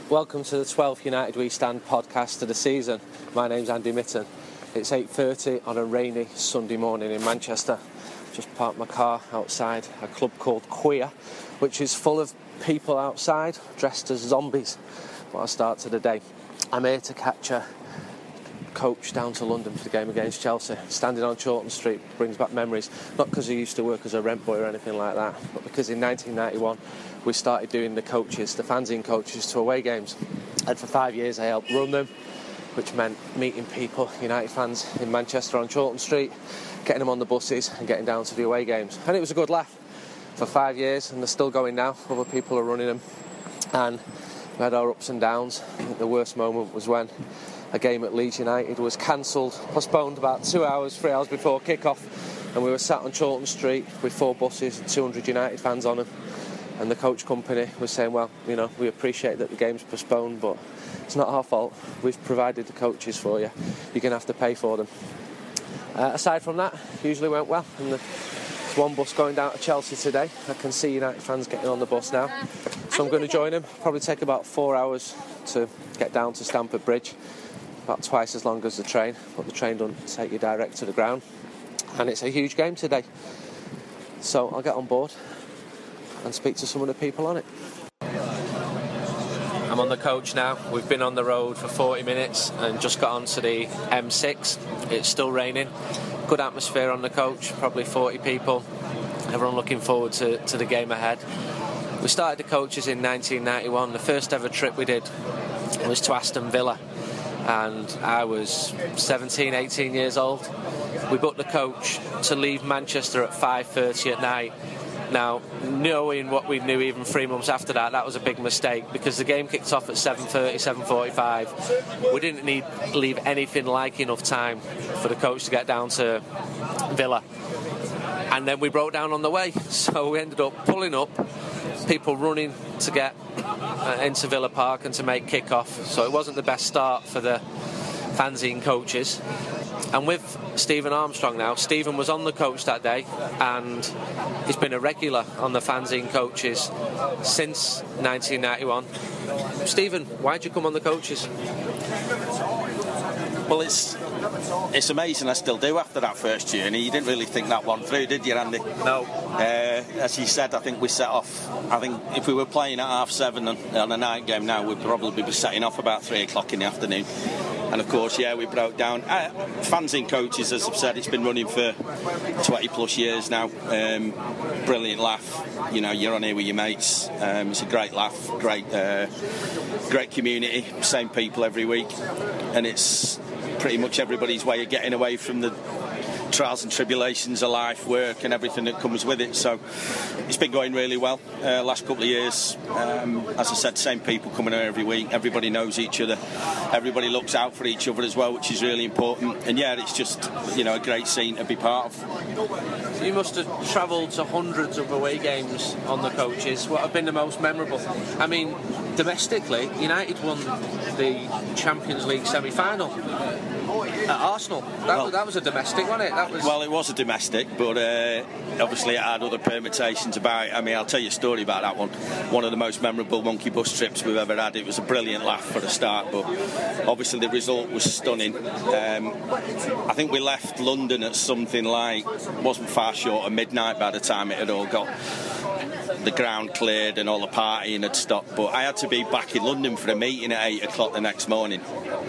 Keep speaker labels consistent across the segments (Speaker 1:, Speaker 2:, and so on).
Speaker 1: Welcome to the 12th United We Stand podcast of the season. My name's Andy Mitten. It's 8:30 on a rainy Sunday morning in Manchester. Just parked my car outside a club called Queer, which is full of people outside dressed as zombies. What a start to the day. I'm here to catch a coach down to London for the game against Chelsea. Standing on Chawton Street brings back memories, not because I used to work as a rent boy or anything like that, but because in 1991 we started doing the fanzine coaches to away games, and for 5 years I helped run them, which meant meeting people, United fans in Manchester on Chawton Street, getting them on the buses and getting down to the away games. And it was a good laugh for 5 years, and they're still going now. Other people are running them, and we had our ups and downs. I think the worst moment was when a game at Leeds United was postponed about 3 hours before kick-off, and we were sat on Chawton Street with 4 buses and 200 United fans on them, and the coach company was saying, well, you know, we appreciate that the game's postponed, but it's not our fault. We've provided the coaches for you. You're going to have to pay for them. Aside from that, usually went well, and there's one bus going down to Chelsea today. I can see United fans getting on the bus now, so I'm going to join them. Probably take about 4 hours to get down to Stamford Bridge. About twice as long as the train, but the train doesn't take you direct to the ground, and it's a huge game today, so I'll get on board and speak to some of the people on it. I'm on the coach now. We've been on the road for 40 minutes and just got onto the M6. It's still raining. Good atmosphere on the coach, probably 40 people. Everyone looking forward to the game ahead. We started the coaches in 1991. The first ever trip we did was to Aston Villa, and I was 17, 18 years old. We booked the coach to leave Manchester at 5:30 at night. Now, knowing what we knew even 3 months after that, that was a big mistake, because the game kicked off at 7:30, 7:45. We didn't leave anything like enough time for the coach to get down to Villa. And then we broke down on the way, so we ended up pulling up, people running to get into Villa Park and to make kick-off. So it wasn't the best start for the fanzine coaches. And with Stephen Armstrong now, Stephen was on the coach that day, and he's been a regular on the fanzine coaches since 1991. Stephen, why'd you come on the coaches?
Speaker 2: Well, it's amazing I still do after that first journey. You didn't really think that one through, did you, Andy?
Speaker 1: No.
Speaker 2: As you said, I think we set off. I think if we were playing at 7:30 on a night game now, we'd probably be setting off about 3 o'clock in the afternoon. And of course, we broke down. Fanzine coaches, as I've said, it's been running for 20 plus years now. Brilliant laugh. You know, you're on here with your mates. It's a great laugh, great community, same people every week, and it's pretty much everybody's way of getting away from the trials and tribulations of life, work and everything that comes with it. So it's been going really well last couple of years. As I said, same people coming here every week. Everybody knows each other, everybody looks out for each other as well, which is really important. And it's just, a great scene to be part of.
Speaker 1: You must have travelled to hundreds of away games on the coaches. What have been the most memorable? I mean, domestically, United won the Champions League semi-final at Arsenal. That was a domestic, wasn't it?
Speaker 2: Well, it was a domestic, but obviously it had other permutations about it. I mean, I'll tell you a story about that one. One of the most memorable monkey bus trips we've ever had. It was a brilliant laugh for a start, but obviously the result was stunning. I think we left London at something like, wasn't far short of midnight by the time it had all got the ground cleared and all the partying had stopped. But I had to be back in London for a meeting at 8 o'clock the next morning.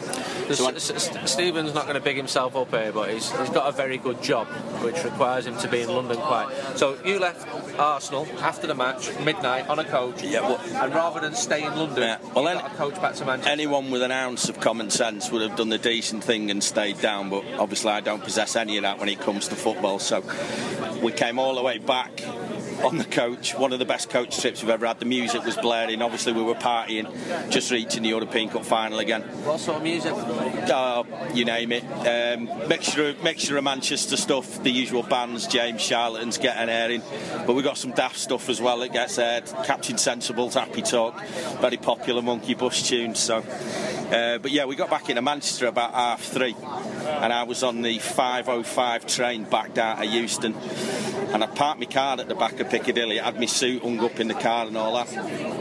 Speaker 1: Stephen's not going to big himself up here, but he's got a very good job, which requires him to be in London quite. So you left Arsenal after the match, midnight, on a coach, and rather than stay in London, you got a coach back to Manchester.
Speaker 2: Anyone with an ounce of common sense would have done the decent thing and stayed down, but obviously I don't possess any of that when it comes to football, so we came all the way back on the coach. One of the best coach trips we've ever had. The music was blaring, obviously we were partying, just reaching the European Cup final again.
Speaker 1: What sort of music?
Speaker 2: You name it. Mixture of Manchester stuff, the usual bands, James, Charlatans, Get an Airing, but we got some daft stuff as well that gets aired. Captain Sensible's Happy Talk, very popular monkey bus tunes. So but we got back into Manchester about 3:30, and I was on the 5:05 train back down to Euston, and I parked my car at the back of Piccadilly. I had my suit hung up in the car and all that.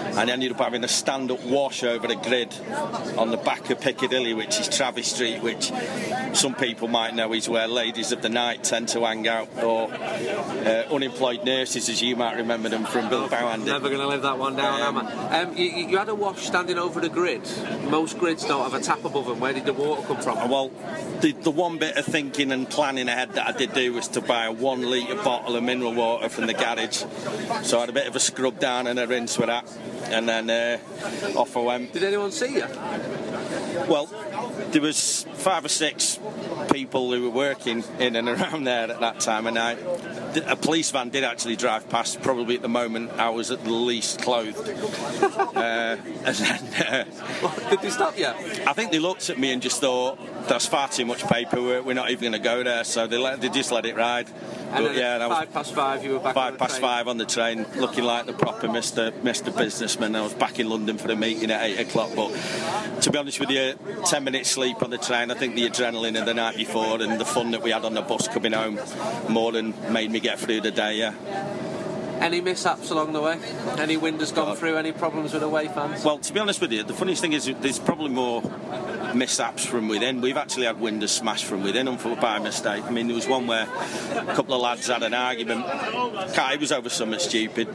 Speaker 2: and ended up having a stand-up wash over the grid on the back of Piccadilly, which is Travis Street, which some people might know is where ladies of the night tend to hang out, or unemployed nurses, as you might remember them from Bilbao.
Speaker 1: Never going to live that one down, am I? You had a wash standing over the grid. Most grids don't have a tap above them. Where did the water come from?
Speaker 2: Well, the one bit of thinking and planning ahead that I did do was to buy a 1 litre bottle of mineral water from the garage. So I had a bit of a scrub down and a rinse with that, and then off I went.
Speaker 1: Did anyone see you?
Speaker 2: Well, there was 5 or 6 people who were working in and around there at that time of night. A police van did actually drive past. Probably at the moment I was at the least clothed. And then,
Speaker 1: did they stop you?
Speaker 2: I think they looked at me and just thought, that's far too much paperwork, we're not even going to go there, so they just let it ride.
Speaker 1: And
Speaker 2: but
Speaker 1: yeah, 5:05 you were back
Speaker 2: 5:05 on the train, looking like the proper Mr. Businessman. I was back in London for a meeting at 8 o'clock, but to be honest with you, 10 minutes sleep on the train, I think the adrenaline of the night before and the fun that we had on the bus coming home more than made me get through the day, yeah.
Speaker 1: Any mishaps along the way? Any wind has gone through? Any problems with away fans?
Speaker 2: Well, to be honest with you, the funniest thing is there's probably more mishaps from within. We've actually had windows smashed from within by mistake. I mean, there was one where a couple of lads had an argument. It was over something stupid,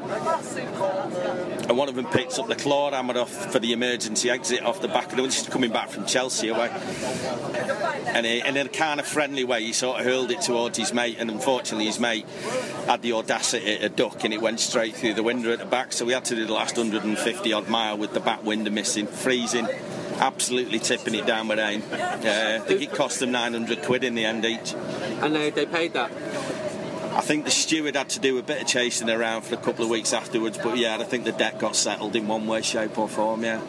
Speaker 2: and one of them picked up the claw hammer off for the emergency exit off the back of the window, just coming back from Chelsea away, and in a kind of friendly way he sort of hurled it towards his mate, and unfortunately his mate had the audacity to duck and it went straight through the window at the back, so we had to do the last 150 odd mile with the back window missing, freezing, absolutely tipping it down with rain. I think it cost them 900 quid in the end each.
Speaker 1: And they paid that?
Speaker 2: I think the steward had to do a bit of chasing around for a couple of weeks afterwards, but yeah, I think the debt got settled in one way, shape or form, yeah.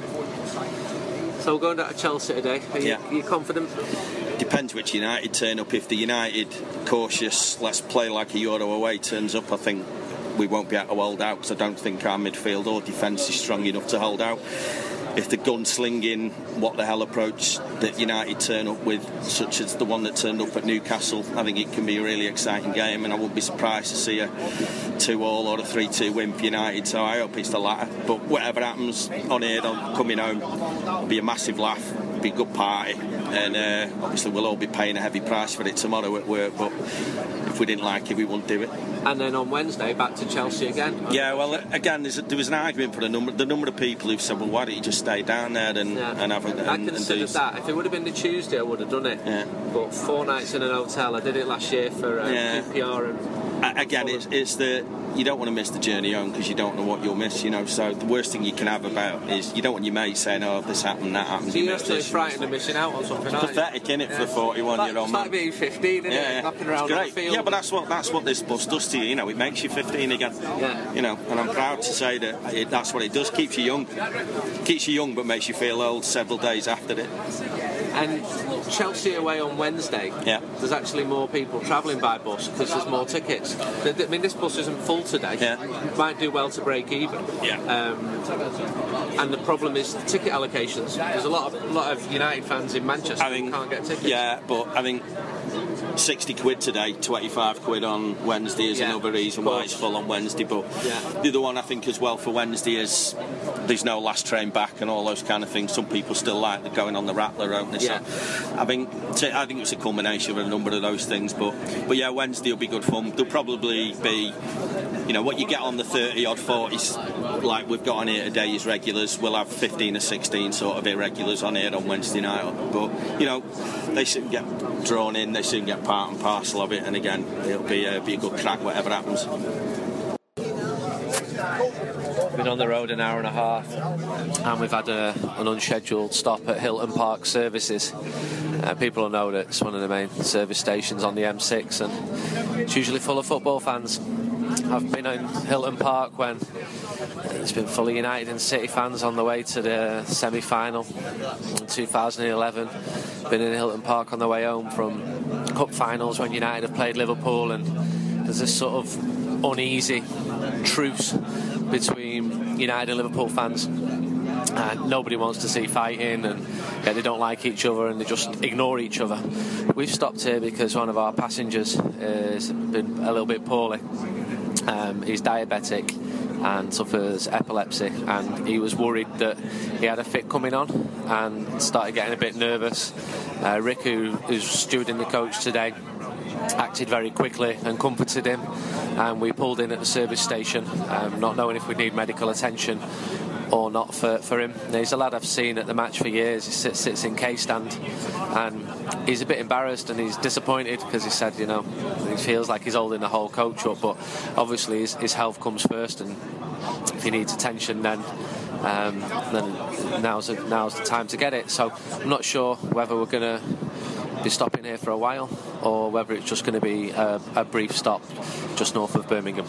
Speaker 1: So we're going down to Chelsea today. Are you confident?
Speaker 2: Depends which United turn up. If the United cautious, let's play like a Euro away turns up, I think we won't be able to hold out, because I don't think our midfield or defence is strong enough to hold out. If the gunslinging, what the hell approach that United turn up with, such as the one that turned up at Newcastle, I think it can be a really exciting game, and I wouldn't be surprised to see a 2-2 or a 3-2 win for United, so I hope it's the latter. But whatever happens on here, coming home, it'll be a massive laugh, it'll be a good party, and obviously we'll all be paying a heavy price for it tomorrow at work, but if we didn't like it, we wouldn't do it.
Speaker 1: And then on Wednesday, back to Chelsea again?
Speaker 2: Yeah, well, again, there was an argument for the number of people who've said, well, why don't you just stay down there and have a...
Speaker 1: I considered that. If it would have been the Tuesday, I would have done it. Yeah. But 4 nights in an hotel, I did it last year for QPR and...
Speaker 2: Again, it's the... You don't want to miss the journey home because you don't know what you'll miss, so the worst thing you can have about is you don't want your mate saying, oh, this happened, that happened.
Speaker 1: So you're actually frightened of missing out on something.
Speaker 2: It's pathetic, isn't it, for a 41-year-old man?
Speaker 1: It's like being 15, isn't it? Lapping around the field.
Speaker 2: Yeah, but that's what this bus does to you, it makes you 15 again. Yeah. And I'm proud to say that that's what it does, keeps you young. Keeps you young but makes you feel old several days after it.
Speaker 1: And Chelsea away on Wednesday, there's actually more people travelling by bus because there's more tickets. I mean, this bus isn't full today. Might do well to break even. And the problem is ticket allocations. There's a lot of United fans in Manchester who can't get tickets.
Speaker 2: Yeah, but I think 60 quid today, 25 quid on Wednesday is another reason why it's full on Wednesday. But the other one I think as well for Wednesday is there's no last train back and all those kind of things. Some people still like the going on the Rattler, don't they? So I think it's a culmination of a number of those things. But yeah, Wednesday will be good fun. There'll probably be, what you get on the 30 odd 40s like we've got on here today is regulars. We'll have 15 or 16 sort of irregulars on here on Wednesday night. But they soon get drawn in, they soon get part and parcel of it, and again it'll be a good crack whatever happens.
Speaker 1: Been on the road an hour and a half, and we've had an unscheduled stop at Hilton Park Services. People will know that it's one of the main service stations on the M6, and it's usually full of football fans. I've been in Hilton Park when it's been full of United and City fans on the way to the semi-final in 2011. Been in Hilton Park on the way home from cup finals when United have played Liverpool, and there's this sort of uneasy truce between United and Liverpool fans. Nobody wants to see fighting, and they don't like each other, and they just ignore each other. We've stopped here because one of our passengers has been a little bit poorly. He's diabetic, and suffers epilepsy, and he was worried that he had a fit coming on and started getting a bit nervous. Rick, who's stewarding the coach today, acted very quickly and comforted him, and we pulled in at the service station, not knowing if we need medical attention or not for him. Now, he's a lad I've seen at the match for years. He sits in K-stand, and he's a bit embarrassed and he's disappointed because he said, he feels like he's holding the whole coach up, but obviously his health comes first, and if he needs attention, then now's the time to get it. So I'm not sure whether we're going to be stopping here for a while or whether it's just going to be a brief stop just north of Birmingham.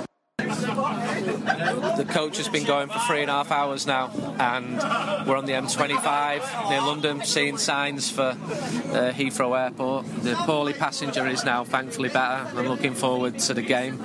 Speaker 1: The coach has been going for 3.5 hours now, and we're on the M25 near London, seeing signs for Heathrow Airport. The poorly passenger is now thankfully better and looking forward to the game,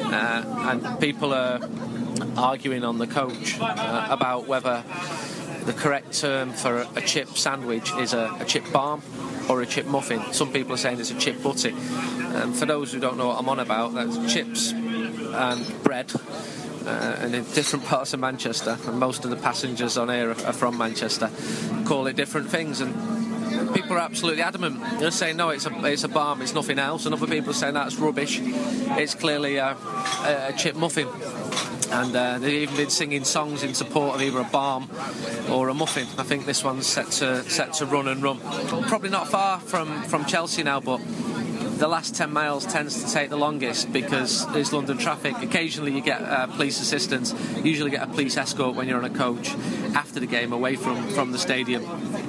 Speaker 1: and people are arguing on the coach about whether the correct term for a chip sandwich is a chip balm or a chip muffin. Some people are saying it's a chip butty, and for those who don't know what I'm on about, that's chips and bread, and in different parts of Manchester, and most of the passengers on here are from Manchester, call it different things, and people are absolutely adamant. They're saying no, it's a balm, it's nothing else, and other people are saying that's rubbish, it's clearly a chip muffin. And they've even been singing songs in support of either a balm or a muffin. I think this one's set to run and run. Probably not far from Chelsea now, but the last 10 miles tends to take the longest because there's London traffic. Occasionally you get police assistance. You usually get a police escort when you're on a coach after the game away from the stadium.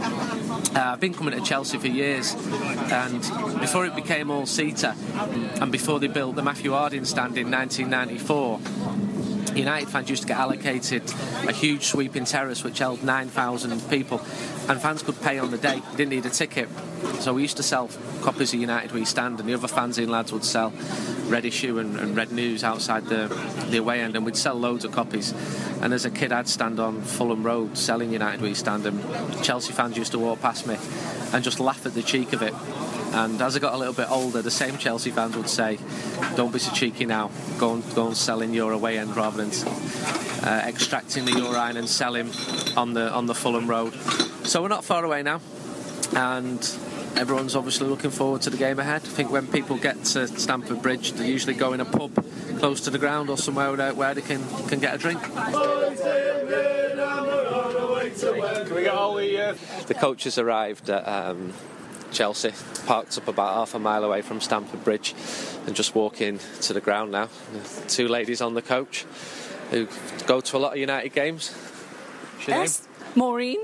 Speaker 1: I've been coming to Chelsea for years, and before it became all-seater and before they built the Matthew Harding stand in 1994, United fans used to get allocated a huge sweeping terrace which held 9,000 people, and fans could pay on the day. You didn't need a ticket. So we used to sell copies of United We Stand, and the other fanzine lads would sell Red Issue and Red News outside the away end, and we'd sell loads of copies. And as a kid I'd stand on Fulham Road selling United We Stand, and Chelsea fans used to walk past me and just laugh at the cheek of it. And as I got a little bit older, the same Chelsea fans would say, don't be so cheeky now, go and sell in your away end rather than extracting the urine and selling on the Fulham Road. So we're not far away now, and everyone's obviously looking forward to the game ahead. I think when people get to Stamford Bridge, they usually go in a pub close to the ground or somewhere where they can get a drink.
Speaker 2: Can we get all
Speaker 1: the coach has arrived at Chelsea, parked up about half a mile away from Stamford Bridge, and just walking to the ground now. Two ladies on the coach who go to a lot of United games. What's your name?
Speaker 3: Maureen.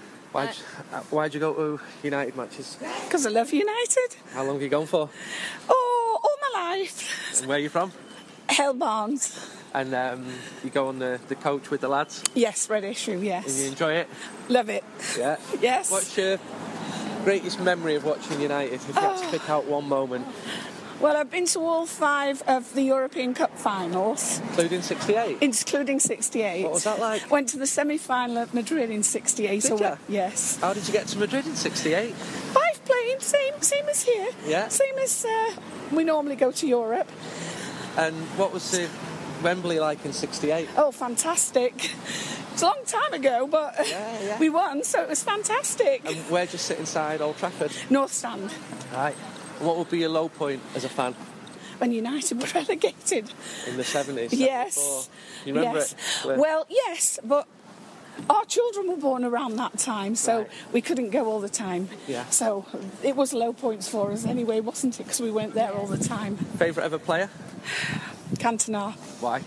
Speaker 1: Why'd you go to United matches?
Speaker 3: Because I love United.
Speaker 1: How long have you gone for?
Speaker 3: Oh, all my life.
Speaker 1: And where are you from?
Speaker 3: Hell Barnes.
Speaker 1: And you go on the coach with the lads?
Speaker 3: Yes, Red Issue, yes.
Speaker 1: And you enjoy it?
Speaker 3: Love it.
Speaker 1: Yeah?
Speaker 3: Yes.
Speaker 1: What's your greatest memory of watching United, if you had to pick out one moment?
Speaker 3: Well, I've been to all 5 of the European Cup finals.
Speaker 1: Including 68?
Speaker 3: Including 68.
Speaker 1: What was that like?
Speaker 3: Went to the semi-final at Madrid in 68.
Speaker 1: Did you?
Speaker 3: Yes.
Speaker 1: How did you get to Madrid in 68?
Speaker 3: 5 planes, same as here.
Speaker 1: Yeah?
Speaker 3: Same as we normally go to Europe.
Speaker 1: And what was the Wembley like in 68?
Speaker 3: Oh, fantastic. It's a long time ago, but
Speaker 1: yeah.
Speaker 3: we won, so it was fantastic.
Speaker 1: And where'd you sit inside Old Trafford?
Speaker 3: North Stand.
Speaker 1: Right. What would be your low point as a fan?
Speaker 3: When United were relegated.
Speaker 1: In the 70s?
Speaker 3: Yes.
Speaker 1: 74. You remember
Speaker 3: yes.
Speaker 1: it?
Speaker 3: Well, yes, but our children were born around that time, so
Speaker 1: right.
Speaker 3: we couldn't go all the time.
Speaker 1: Yeah.
Speaker 3: So it was low points for us anyway, wasn't it? Because we weren't there all the time.
Speaker 1: Favourite ever player?
Speaker 3: Cantona.
Speaker 1: Why?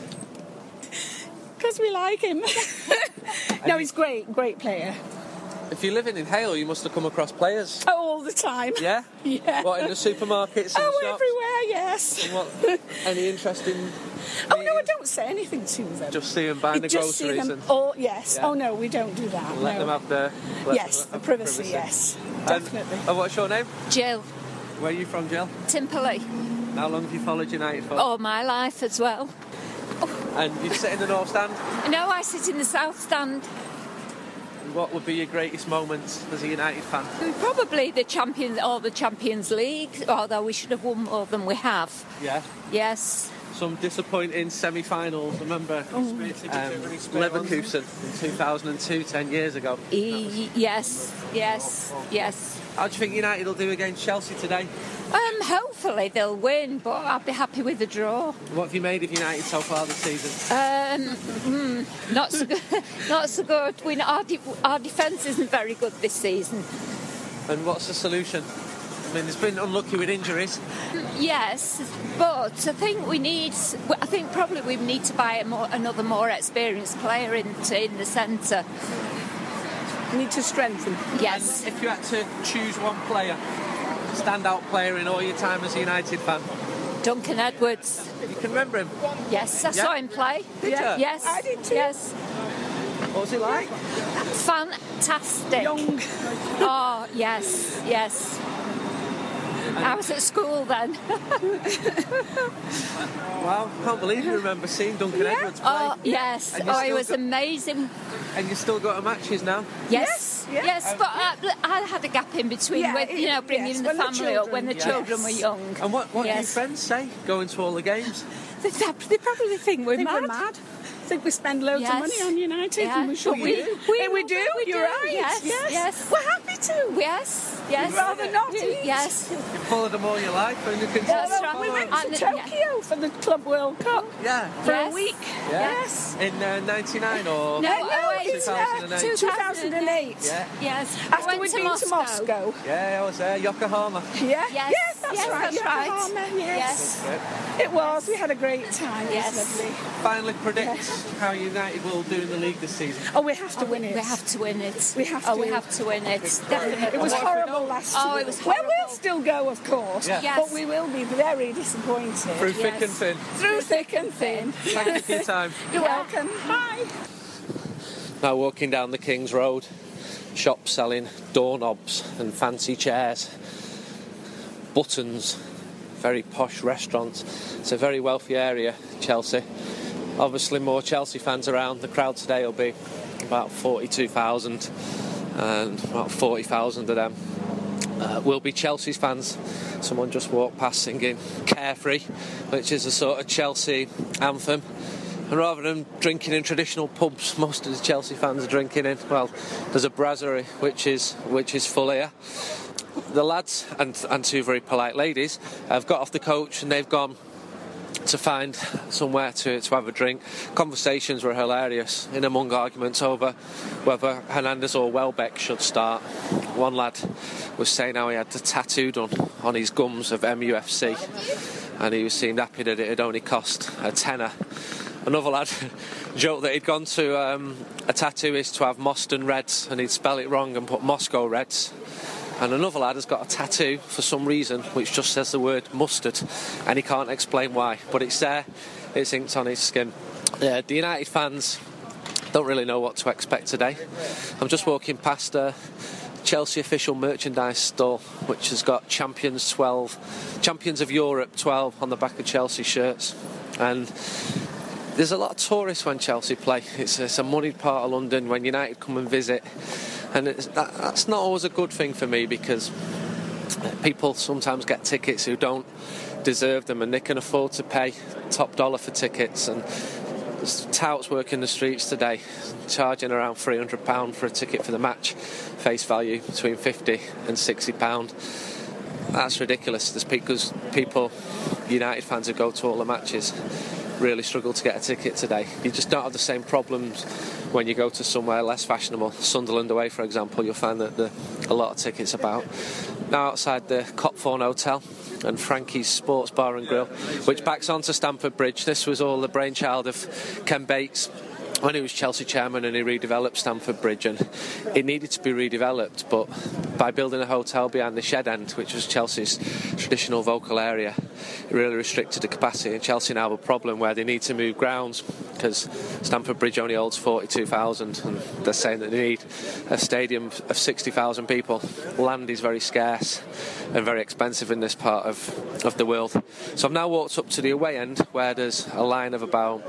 Speaker 3: Because we like him. No, he's great player.
Speaker 1: If you're living in Hale, you must have come across players.
Speaker 3: Oh, all the time.
Speaker 1: Yeah?
Speaker 3: Yeah.
Speaker 1: What, in the supermarkets and
Speaker 3: Oh,
Speaker 1: shops?
Speaker 3: everywhere, yes.
Speaker 1: And what, any interesting...
Speaker 3: Oh, no, I don't say anything to them.
Speaker 1: Just see them buying the
Speaker 3: just see
Speaker 1: groceries
Speaker 3: them.
Speaker 1: and...
Speaker 3: Oh, yes.
Speaker 1: Yeah.
Speaker 3: Oh, no, we don't do that.
Speaker 1: Let them have the...
Speaker 3: The privacy, yes. Definitely.
Speaker 1: And what's your name?
Speaker 4: Jill.
Speaker 1: Where are you from, Jill?
Speaker 4: Timperley.
Speaker 1: How long have you followed United for?
Speaker 4: All my life as well.
Speaker 1: And you sit in the North Stand?
Speaker 4: No, I sit in the South Stand.
Speaker 1: What would be your greatest moments as a United fan?
Speaker 4: Probably the Champions League, although we should have won more than we have.
Speaker 1: Yeah?
Speaker 4: Yes.
Speaker 1: some disappointing semi-finals. Remember Leverkusen in 2002, 10 years ago?
Speaker 4: Yes.
Speaker 1: How do you think United will do against Chelsea today?
Speaker 4: Hopefully they'll win, but I'll be happy with the draw.
Speaker 1: What have you made of United so far this season?
Speaker 4: Not so good. Not so good. Our defence isn't very good this season.
Speaker 1: And what's the solution? I mean, it's been unlucky with injuries.
Speaker 4: Yes, but I think probably we need to buy another more experienced player in the centre.
Speaker 3: Need to strengthen.
Speaker 4: Yes.
Speaker 1: And if you had to choose one player, standout player in all your time as a United fan,
Speaker 4: Duncan Edwards.
Speaker 1: you can remember him.
Speaker 4: Yes, I saw him play.
Speaker 1: Did you?
Speaker 4: Yes,
Speaker 3: I did too.
Speaker 4: Yes,
Speaker 1: What was he like?
Speaker 4: fantastic.
Speaker 3: Young.
Speaker 4: Oh, yes. I was at school then.
Speaker 1: Wow, can't believe you remember seeing Duncan Edwards play.
Speaker 4: Oh, yes.
Speaker 1: And you
Speaker 4: Oh, he
Speaker 1: still
Speaker 4: was amazing.
Speaker 1: And you still go to matches now?
Speaker 4: Yes. But I had a gap in between
Speaker 3: Yeah,
Speaker 4: with, bringing
Speaker 3: yes,
Speaker 4: the
Speaker 3: when the
Speaker 4: family up when the
Speaker 3: children-
Speaker 4: children were young.
Speaker 1: And what do your
Speaker 4: Yes.
Speaker 1: friends say going to all the games?
Speaker 4: They probably think we're
Speaker 3: I think
Speaker 4: mad.
Speaker 3: we're mad. I think we spend loads
Speaker 4: Yes.
Speaker 3: of money on United,
Speaker 4: Yeah.
Speaker 3: and we should
Speaker 4: But we
Speaker 3: do.
Speaker 4: do.
Speaker 3: You're right.
Speaker 4: Yes.
Speaker 3: We're happy to.
Speaker 4: Yes.
Speaker 3: We'd rather not eat.
Speaker 4: Yes.
Speaker 1: You followed them all your life and you can
Speaker 4: That's
Speaker 1: still
Speaker 4: right.
Speaker 1: follow
Speaker 3: We
Speaker 1: them.
Speaker 3: went to Tokyo for the Club World Cup
Speaker 1: Yeah.
Speaker 3: for
Speaker 4: Yes.
Speaker 3: a week.
Speaker 1: Yeah.
Speaker 3: Yes.
Speaker 1: In 99 or...
Speaker 4: No,
Speaker 3: it's
Speaker 1: 2008.
Speaker 3: 2008.
Speaker 1: Yeah.
Speaker 4: Yes.
Speaker 3: After
Speaker 4: Went
Speaker 3: we'd been to Moscow.
Speaker 1: Yeah, I was there, Yokohama.
Speaker 3: Yeah.
Speaker 4: Yes.
Speaker 3: That's
Speaker 4: Yes,
Speaker 3: right.
Speaker 4: that's right.
Speaker 3: Yokohama, yes.
Speaker 4: Yes.
Speaker 3: It was. We had a great time. It
Speaker 4: Yes.
Speaker 3: was lovely.
Speaker 1: Finally predict how United will do in the league this season.
Speaker 3: Oh, we have to win it.
Speaker 4: We have to win it.
Speaker 3: We have
Speaker 4: Oh,
Speaker 3: to.
Speaker 4: we have to win it. Definitely.
Speaker 3: It was
Speaker 1: What if we
Speaker 3: horrible
Speaker 1: don't?
Speaker 3: last
Speaker 4: Oh,
Speaker 3: year.
Speaker 4: it was
Speaker 3: Well,
Speaker 4: horrible.
Speaker 3: we'll still go, of course.
Speaker 1: Yeah.
Speaker 4: Yes.
Speaker 3: But we will be very disappointed.
Speaker 1: Through thick
Speaker 4: Yes.
Speaker 1: and thin.
Speaker 3: Through thick and thin.
Speaker 1: Thank you for your time.
Speaker 3: You're welcome. Bye.
Speaker 1: Now walking down the King's Road, shops selling doorknobs and fancy chairs, buttons, very posh restaurants. It's a very wealthy area, Chelsea. Obviously more Chelsea fans around. The crowd today will be about 42,000 and about 40,000 of them will be Chelsea's fans. Someone just walked past singing Carefree, which is a sort of Chelsea anthem. And rather than drinking in traditional pubs, most of the Chelsea fans are drinking in, well, there's a brasserie which is full here. The lads and two very polite ladies have got off the coach and they've gone to find somewhere to have a drink. Conversations were hilarious, in among arguments over whether Hernandez or Welbeck should start. One lad was saying how he had the tattoo done on his gums of MUFC, and he was seemed happy that it had only cost a tenner. Another lad joked that he'd gone to a tattooist to have Moston Reds and he'd spell it wrong and put Moscow Reds. And another lad has got a tattoo for some reason which just says the word mustard, and he can't explain why, but it's there, it's inked on his skin. The United fans don't really know what to expect today. I'm just walking past a Chelsea official merchandise stall which has got Champions of Europe 12 on the back of Chelsea shirts, and there's a lot of tourists when Chelsea play. It's a moneyed part of London when United come and visit, and that's not always a good thing for me, because people sometimes get tickets who don't deserve them and they can afford to pay top dollar for tickets. And there's touts working the streets today charging around £300 for a ticket for the match, face value between £50 and £60. That's ridiculous. There's people, United fans who go to all the matches, really struggle to get a ticket today. You just don't have the same problems when you go to somewhere less fashionable. Sunderland away, for example, you'll find that a lot of tickets about. Now outside the Copthorne Hotel and Frankie's Sports Bar and Grill, which backs onto Stamford Bridge. This was all the brainchild of Ken Bates when he was Chelsea chairman, and he redeveloped Stamford Bridge, and it needed to be redeveloped, but by building a hotel behind the Shed End, which was Chelsea's traditional vocal area, it really restricted the capacity, and Chelsea now have a problem where they need to move grounds because Stamford Bridge only holds 42,000, and they're saying that they need a stadium of 60,000 people. Land is very scarce and very expensive in this part of the world. So I've now walked up to the away end where there's a line of about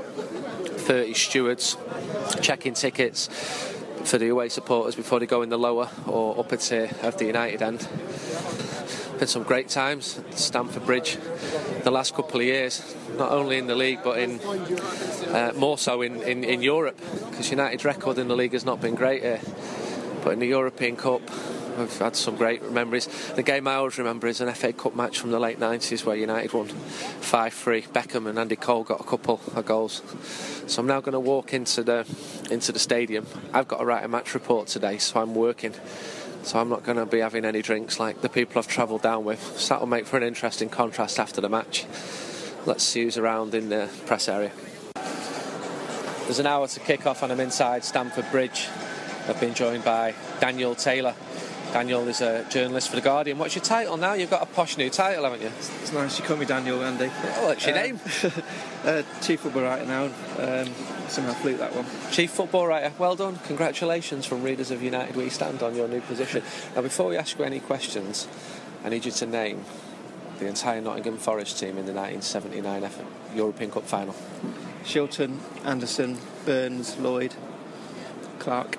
Speaker 1: 30 stewards checking tickets for the away supporters before they go in the lower or upper tier of the United end. Been some great times at Stamford Bridge the last couple of years, not only in the league but in more so in Europe, because United's record in the league has not been great here. But in the European Cup, we've had some great memories. The game I always remember is an FA Cup match from the late 90s where United won 5-3. Beckham and Andy Cole got a couple of goals. So I'm now going to walk into the stadium. I've got to write a match report today, so I'm working. So I'm not going to be having any drinks like the people I've travelled down with. So that'll make for an interesting contrast after the match. Let's see who's around in the press area. There's an hour to kick off and I'm inside Stamford Bridge. I've been joined by Daniel Taylor. Daniel is a journalist for The Guardian. What's your title now? You've got a posh new title, haven't you?
Speaker 5: It's nice. You call me Daniel, Andy.
Speaker 1: Oh, what's your name?
Speaker 5: Chief football writer now. Somehow fluked that one.
Speaker 1: Chief football writer. Well done. Congratulations from readers of United We Stand on your new position. Now, before we ask you any questions, I need you to name the entire Nottingham Forest team in the 1979 European Cup final.
Speaker 5: Shilton, Anderson, Burns, Lloyd, Clark.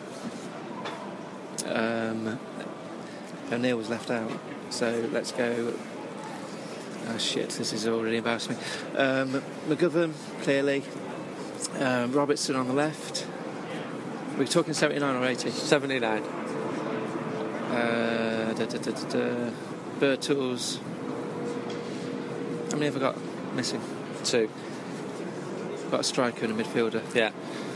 Speaker 5: O'Neill was left out, so let's go. Oh shit, this is already embarrassing me. McGovern, clearly. Robertson on the left. We're talking 79 or 80?
Speaker 1: 79.
Speaker 5: Birtles. How many have I got missing?
Speaker 1: 2.
Speaker 5: Got a striker and a midfielder.
Speaker 1: Yeah.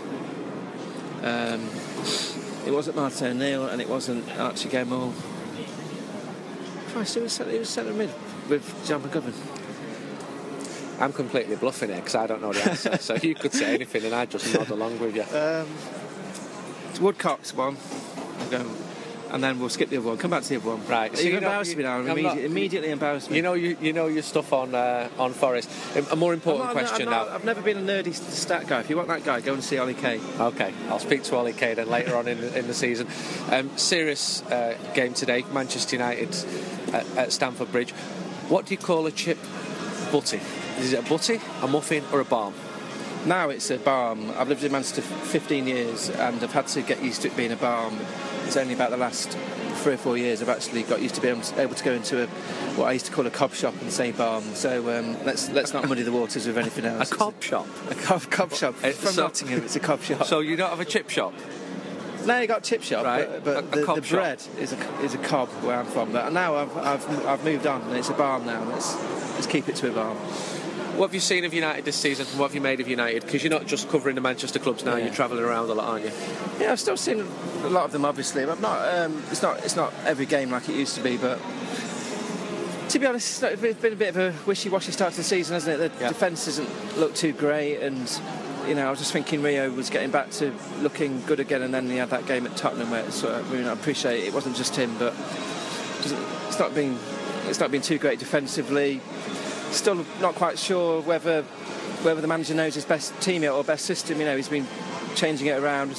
Speaker 5: It wasn't Martin O'Neill and it wasn't Archie Gemmell. Christ, it was centre mid with John McGovern.
Speaker 1: I'm completely bluffing it because I don't know the answer. So you could say anything and I'd just nod along with you.
Speaker 5: Woodcock's one. And then we'll skip the other one. Come back to the other one.
Speaker 1: Right.
Speaker 5: So you've embarrassed me now. Immediately embarrassed me.
Speaker 1: You know your stuff on Forest. A more important question now.
Speaker 5: I've never been a nerdy stat guy. If you want that guy, go and see Ollie Kay.
Speaker 1: Okay, I'll speak to Ollie Kay then later on in the season. Serious game today. Manchester United at Stamford Bridge. What do you call a chip butty? Is it a butty, a muffin, or a balm?
Speaker 5: Now it's a balm. I've lived in Manchester 15 years and I've had to get used to it being a balm. It's only about the last 3 or 4 years I've actually got used to being able to go into what I used to call a cob shop and say balm. So let's not muddy the waters with anything else.
Speaker 1: A cob shop?
Speaker 5: A cob shop. From Nottingham, it's a cob shop.
Speaker 1: So you don't have a chip shop?
Speaker 5: No, you got a chip shop,
Speaker 1: right.
Speaker 5: but the bread is a cob where I'm from. But now I've moved on and it's a balm now. Let's keep it to a balm.
Speaker 1: What have you seen of United this season? What have you made of United? Because you're not just covering the Manchester clubs now. Yeah. You're travelling around a lot, aren't you?
Speaker 5: Yeah, I've still seen a lot of them, obviously. But I'm not. It's not every game like it used to be. But to be honest, it's been a bit of a wishy-washy start to the season, hasn't it? The defence doesn't look too great, and I was just thinking Rio was getting back to looking good again, and then he had that game at Tottenham where I appreciate it wasn't just him, but it's not been too great defensively. Still not quite sure whether the manager knows his best team yet or best system. He's been changing it around.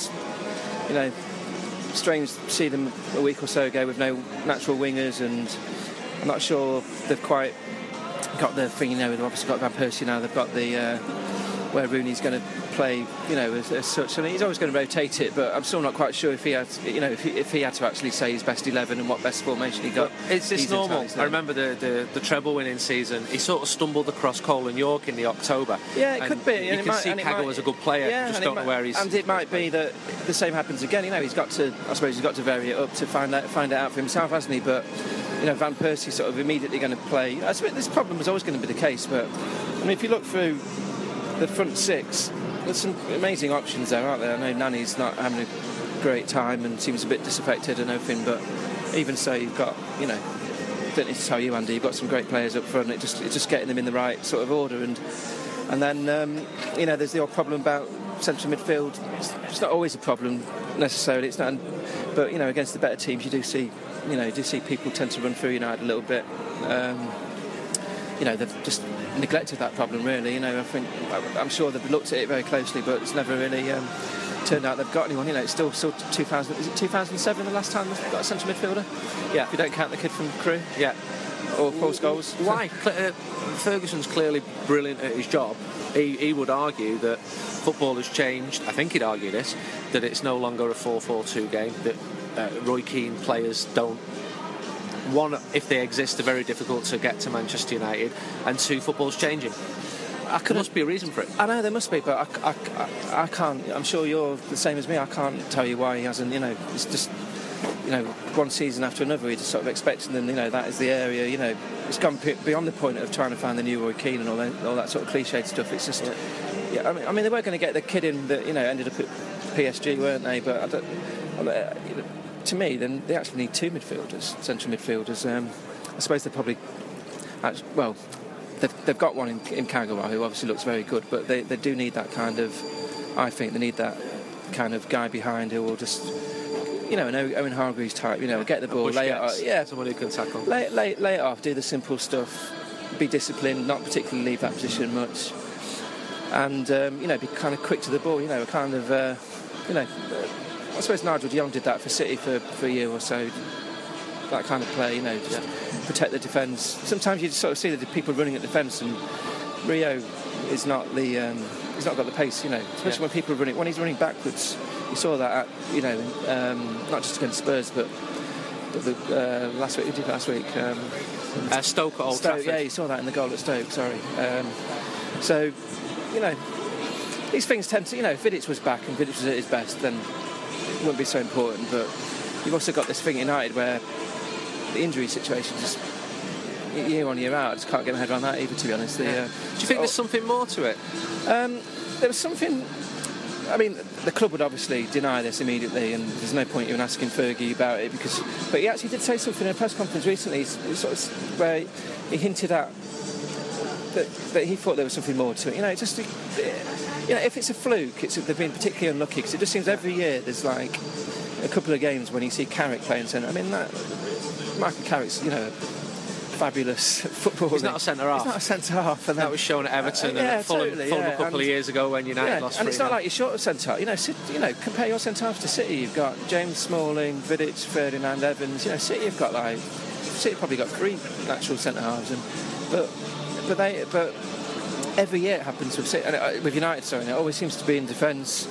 Speaker 5: Strange to see them a week or so ago with no natural wingers, and I'm not sure they've quite got the thing. They've obviously got Van Persie now. They've got the where Rooney's going to play, as such, and he's always going to rotate it. But I'm still not quite sure if he had, if he had to actually say his best 11 and what best formation he got.
Speaker 1: It's normal. I remember the treble winning season. He sort of stumbled across Cole and York in the October.
Speaker 5: Yeah, it could be.
Speaker 1: You can see Kaggle was a good player.
Speaker 5: Yeah,
Speaker 1: just don't know where he's.
Speaker 5: And it might be that the same happens again. He's got to vary it up to find it out for himself, hasn't he? But Van Persie sort of immediately going to play. This problem was always going to be the case, but if you look through the front six, there's some amazing options there, aren't there? I know Nani's not having a great time and seems a bit disaffected and everything, but even so, you've got, don't need to tell you, Andy, you've got some great players up front. It's just getting them in the right sort of order, and then there's the old problem about central midfield. It's not always a problem necessarily. It's not, but against the better teams, you do see people tend to run through United a little bit. They've just neglected that problem, really. I'm sure they've looked at it very closely, but it's never really turned out they've got anyone. It's still 2000. Is it 2007 the last time they've got a central midfielder? Yeah. If you don't count the kid from Crewe.
Speaker 1: Yeah.
Speaker 5: Or Paul Scholes.
Speaker 1: Why? Ferguson's clearly brilliant at his job. He would argue that football has changed. I think he'd argue this, that it's no longer a 4-4-2 game. That Roy Keane players don't one, if they exist, are very difficult to get to Manchester United, and two, football's changing. There must be a reason for it.
Speaker 5: I know there must be, but I can't. I'm sure you're the same as me. I can't tell you why he hasn't. It's just, one season after another, we're just sort of expecting them. That is the area. It's gone beyond the point of trying to find the new Roy Keane and all that sort of cliched stuff. It's just, I mean, they were going to get the kid in that ended up at PSG, weren't they? But to me, then they actually need two midfielders, central midfielders. I suppose they probably, they've got one in Kagawa who obviously looks very good, but they do need that kind of. I think they need that kind of guy behind who will just, an Owen Hargreaves type. Get the ball, lay it off,
Speaker 1: someone who can tackle,
Speaker 5: lay it off, do the simple stuff, be disciplined, not particularly leave that position much, and be kind of quick to the ball. Kind of, I suppose Nigel de Jong did that for City for a year or so. That kind of play, just protect the defence. Sometimes you sort of see the people running at defence, and Rio is not he's not got the pace, especially when people are running. When he's running backwards, you saw that not just against Spurs, but last week. Who did last week?
Speaker 1: Stoke at Old Trafford.
Speaker 5: Yeah, you saw that in the goal at Stoke. Sorry. So, these things tend to, if Vidic was back and Vidic was at his best, then it wouldn't be so important. But you've also got this thing at United where the injury situation just year on year out, I just can't get my head around that either, to be honest. Do you
Speaker 1: think there's something more to it?
Speaker 5: There was something. I mean, the club would obviously deny this immediately, and there's no point even asking Fergie about it but he actually did say something in a press conference recently, sort of where he hinted at that he thought there was something more to it. If it's a fluke, they've been particularly unlucky, because it just seems every year there's like a couple of games when you see Carrick playing centre. I mean, Michael Carrick's, fabulous footballer.
Speaker 1: He's not a centre-half.
Speaker 5: He's not a centre-half.
Speaker 1: And that was shown at Everton and Fulham a couple of years ago when United lost 3-0.
Speaker 5: And it's not like you're short of centre-half. Compare your centre-halves to City. You've got James Smalling, Vidic, Ferdinand, Evans. City have got City probably got 3 natural centre-halves. But every year it happens with United, and it always seems to be in defence.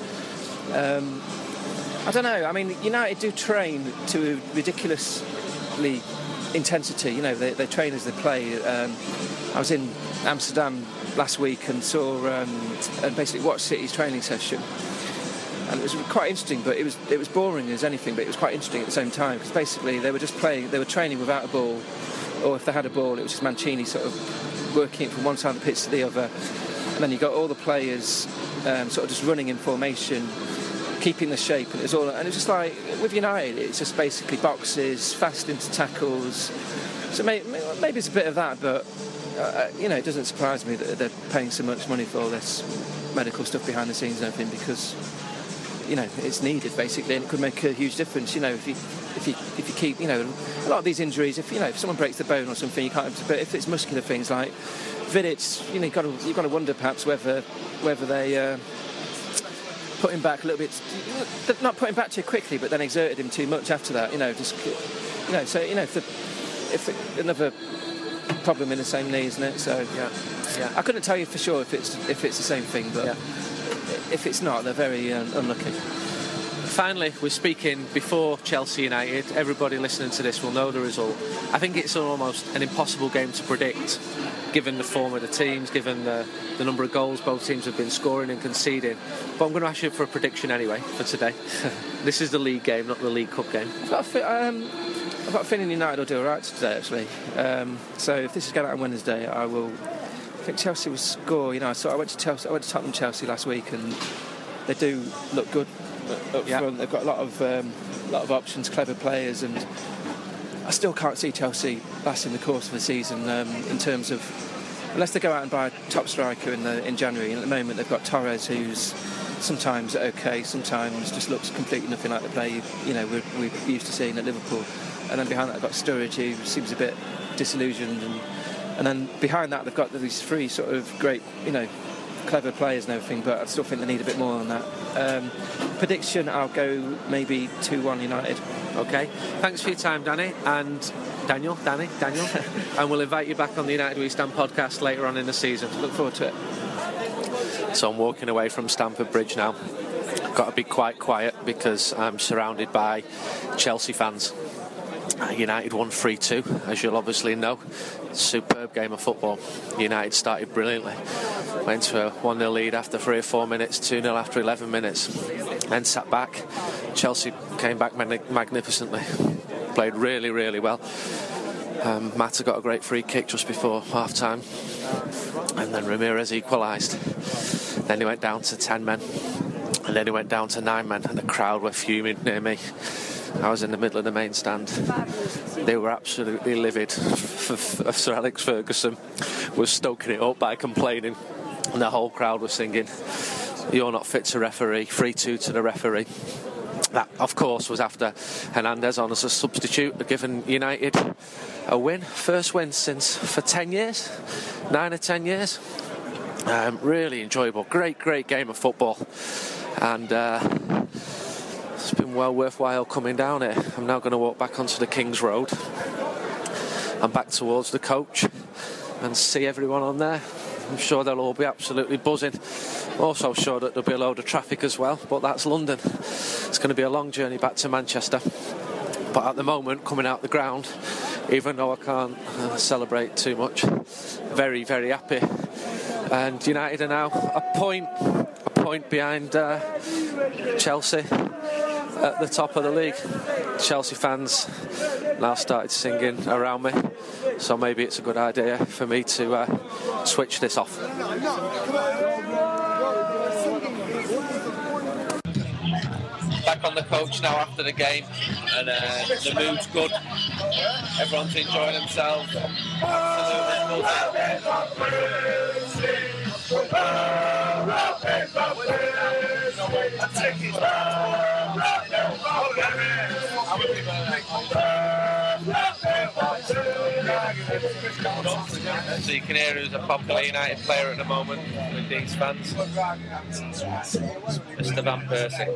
Speaker 5: I don't know. I mean, United do train to a ridiculously intensity. They train as they play. I was in Amsterdam last week and saw and basically watched City's training session, and it was quite interesting. But it was boring as anything. But it was quite interesting at the same time, because basically they were just playing. They were training without a ball, or if they had a ball, it was just Mancini sort of working it from one side of the pitch to the other, and then you got all the players sort of just running in formation, keeping the shape, and it was just like with United, it's just basically boxes, fast into tackles. So maybe it's a bit of that, but it doesn't surprise me that they're paying so much money for all this medical stuff behind the scenes and everything, because it's needed basically, and it could make a huge difference. If you keep a lot of these injuries, if someone breaks the bone or something, you can't. But if it's muscular things like Vidic, you've got to wonder perhaps whether they. Put him back a little bit, not put him back too quickly, but then exerted him too much after that. So if another problem in the same knee, isn't it? So yeah. I couldn't tell you for sure if it's the same thing, but if it's not, they're very unlucky.
Speaker 1: Finally, we're speaking before Chelsea United. Everybody listening to this will know the result. I think it's almost an impossible game to predict, given the form of the teams, given the number of goals both teams have been scoring and conceding. But I'm going to ask you for a prediction anyway for today. This is the league game, not the League Cup game.
Speaker 5: I've got a feeling United will do all right today, actually. So if this is going out on Wednesday, I think Chelsea will score. I went to Tottenham Chelsea last week, and they do look good up front. They've got a lot of options, clever players, and I still can't see Chelsea lasting the course of the season in terms of, unless they go out and buy a top striker in January. And at the moment they've got Torres, who's sometimes okay, sometimes just looks completely nothing like the play we're used to seeing at Liverpool. And then behind that they've got Sturridge, who seems a bit disillusioned, and then behind that they've got these 3 sort of great clever players and everything, but I still think they need a bit more than that. Prediction, I'll go maybe 2-1 United.
Speaker 1: Okay, thanks for your time, Danny and Daniel, and we'll invite you back on the United We Stand podcast later on in the season.
Speaker 5: Look forward to it.
Speaker 1: So I'm walking away from Stamford Bridge now. I've got to be quite quiet because I'm surrounded by Chelsea fans. United won 3-2, as you'll obviously know. Superb game of football. United started brilliantly. Went to a 1-0 lead after 3 or 4 minutes, 2-0 after 11 minutes. Then sat back. Chelsea came back magnificently. Played really, really well. Mata got a great free kick just before half-time. And then Ramirez equalised. Then he went down to 10 men. And then he went down to 9 men. And the crowd were fuming near me. I was in the middle of the main stand. They were absolutely livid. Sir Alex Ferguson was stoking it up by complaining, and the whole crowd was singing, "You're not fit to referee," 3-2 to the referee. That, of course, was after Hernandez on as a substitute, giving United a win. First win for 10 years, 9 or 10 years. Really enjoyable. Great game of football. And it's been well worthwhile coming down here. I'm now going to walk back onto the King's Road and back towards the coach and see everyone on there. I'm sure they'll all be absolutely buzzing. Also sure that there'll be a load of traffic as well, but that's London. It's going to be a long journey back to Manchester. But at the moment, coming out the ground, even though I can't celebrate too much, very, very happy. And United are now a point behind Chelsea at the top of the league. Chelsea fans now started singing around me, so maybe it's a good idea for me to switch this off. Back on the coach now after the game, and the mood's good. Everyone's enjoying themselves. Absolutely so you can hear who's a popular United player at the moment with these fans. Mr. Van Persie.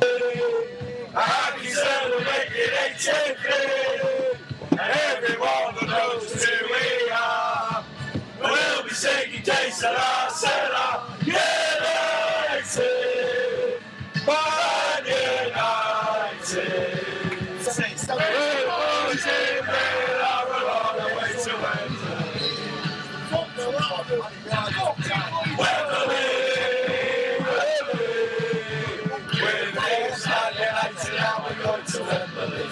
Speaker 6: Happy celebrating 83, everyone knows who we are. We'll be singing Que Sera, Sera, United, Man United. We're always in there, we're on the way to Wembley. With this Man United, now we're going to Wembley.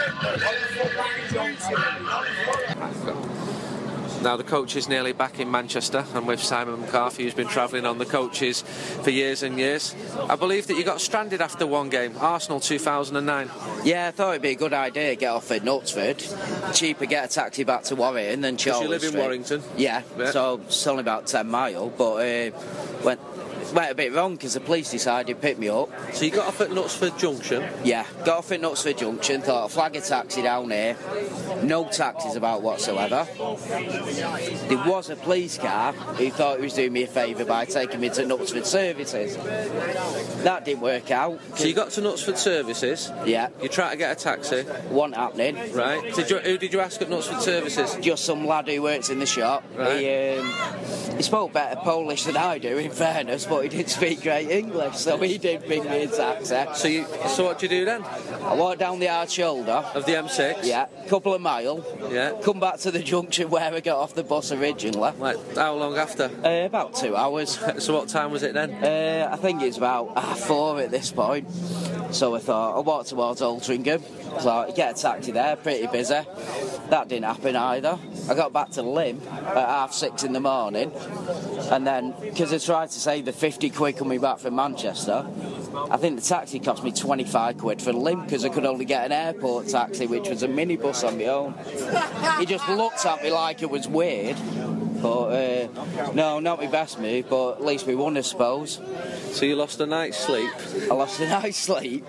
Speaker 1: Now the coach is nearly back in Manchester, and with Simon McCarthy, who's been travelling on the coaches for years and years. I believe that you got stranded after one game, Arsenal 2009.
Speaker 7: Yeah, I thought it'd be a good idea to get off at Knutsford. Cheaper get a taxi back to Warrington than Charles
Speaker 1: You live in Warrington?
Speaker 7: Yeah, so it's only about 10 miles, but went a bit wrong because the police decided to pick me up.
Speaker 1: So you got off at Knutsford Junction?
Speaker 7: Yeah, got off at Knutsford Junction, thought I'll flag a taxi down here. No taxis about whatsoever. There was a police car who thought he was doing me a favour by taking me to Knutsford Services. That didn't work out.
Speaker 1: So you got to Knutsford Services?
Speaker 7: Yeah.
Speaker 1: You tried to get a taxi?
Speaker 7: Wasn't happening.
Speaker 1: Right. Who did you ask at Knutsford Services?
Speaker 7: Just some lad who works in the shop.
Speaker 1: Right.
Speaker 7: He spoke better Polish than I do, in fairness, but he didn't speak great English, so he did bring me a taxi.
Speaker 1: So what did you do then?
Speaker 7: I walked down the hard shoulder
Speaker 1: of the M6.
Speaker 7: Yeah, couple of miles.
Speaker 1: Yeah.
Speaker 7: Come back to the junction where I got off the bus originally.
Speaker 1: Like how long after?
Speaker 7: About 2 hours.
Speaker 1: So what time was it then?
Speaker 7: I think it's about 4 at this point. So I thought I'll walk towards Altrincham. So get a taxi there, pretty busy. That didn't happen either. I got back to Lim at 6:30 in the morning, and then because I tried to save the 50 quid coming back from Manchester, I think the taxi cost me 25 quid for Lim because I could only get an airport taxi, which was a minibus on my own. He just looked at me like it was weird. But no, not my best move, but at least we won, I suppose.
Speaker 1: So you lost a night's sleep?
Speaker 7: I lost a night's sleep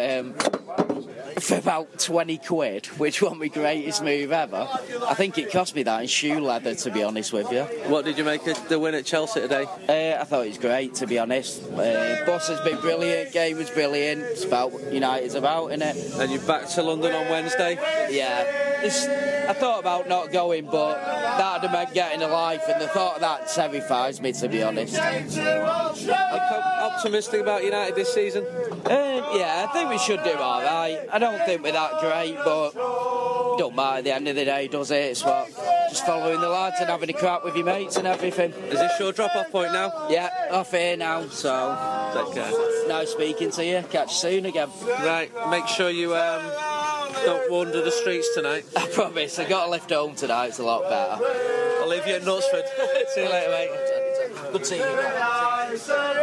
Speaker 7: for about 20 quid, which wasn't my greatest move ever. I think it cost me that in shoe leather, to be honest with you.
Speaker 1: What did you make of the win at Chelsea today?
Speaker 7: I thought it was great, to be honest. Bus has been brilliant, game was brilliant. It's about United's about, innit?
Speaker 1: And you're back to London on Wednesday?
Speaker 7: Yeah. I thought about not going, but that would have meant getting a life, and the thought of that terrifies me, to be honest.
Speaker 1: Are you optimistic about United this season?
Speaker 7: Yeah, I think we should do alright. I don't think we're that great, but Don't matter at the end of the day, does it? It's what just following the lads and having a crack with your mates and everything.
Speaker 1: Is this your drop-off point now?
Speaker 7: Yeah, off here now, so
Speaker 1: Take care.
Speaker 7: nice speaking to you. Catch you soon again.
Speaker 1: Right, make sure you don't wander the streets tonight.
Speaker 7: I promise, I got to lift home tonight, it's a lot better.
Speaker 1: I'll leave you at Knutsford. See you later, mate.
Speaker 7: Good seeing you again.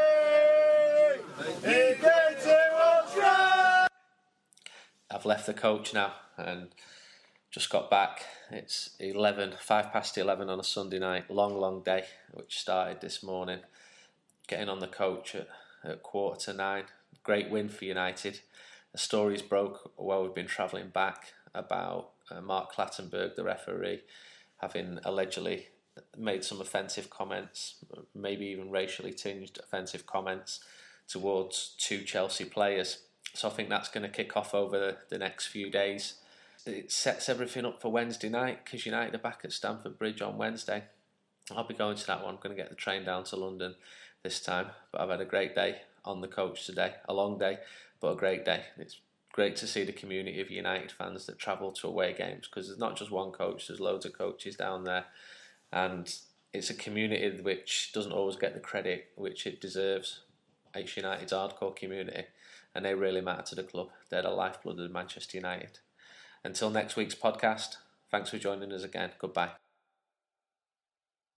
Speaker 1: I've left the coach now and just got back. It's 5:11 on a Sunday night. Long day, which started this morning. Getting on the coach at 9:15. Great win for United. The stories broke while we've been travelling back about Mark Clattenburg, the referee, having allegedly made some offensive comments, maybe even racially tinged offensive comments towards 2 Chelsea players. So I think that's going to kick off over the next few days. It sets everything up for Wednesday night because United are back at Stamford Bridge on Wednesday. I'll be going to that one. I'm going to get the train down to London this time. But I've had a great day on the coach today. A long day, but a great day. It's great to see the community of United fans that travel to away games because there's not just one coach, there's loads of coaches down there. And it's a community which doesn't always get the credit which it deserves. It's United's hardcore community, and they really matter to the club. They're the lifeblood of Manchester United. Until next week's podcast, thanks for joining us again. Goodbye.